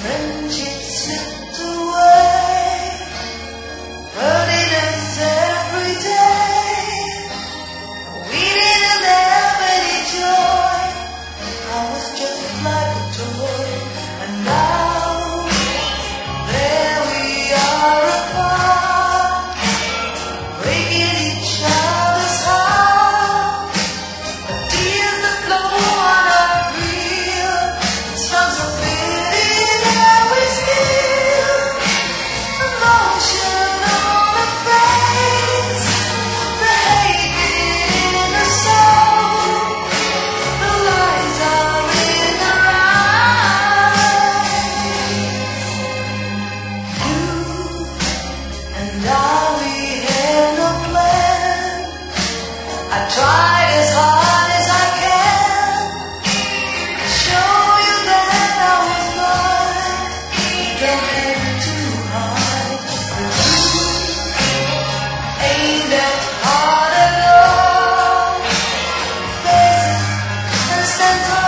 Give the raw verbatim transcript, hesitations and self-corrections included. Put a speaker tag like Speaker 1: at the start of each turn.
Speaker 1: Friendship slipped away, hurting us every day. We didn't have any joy. I was just like a toy, and now there we are apart, breaking each other's heart. The tears that flow are not real. Songs of pity that we steal. Emotion on the face, the hate in the soul. The lies are in our eyes. You and I, we had no plan. I tried as hard as I can to show you that I was blind. Don't have to hide. You ain't that hard at all. Face it and stand tall.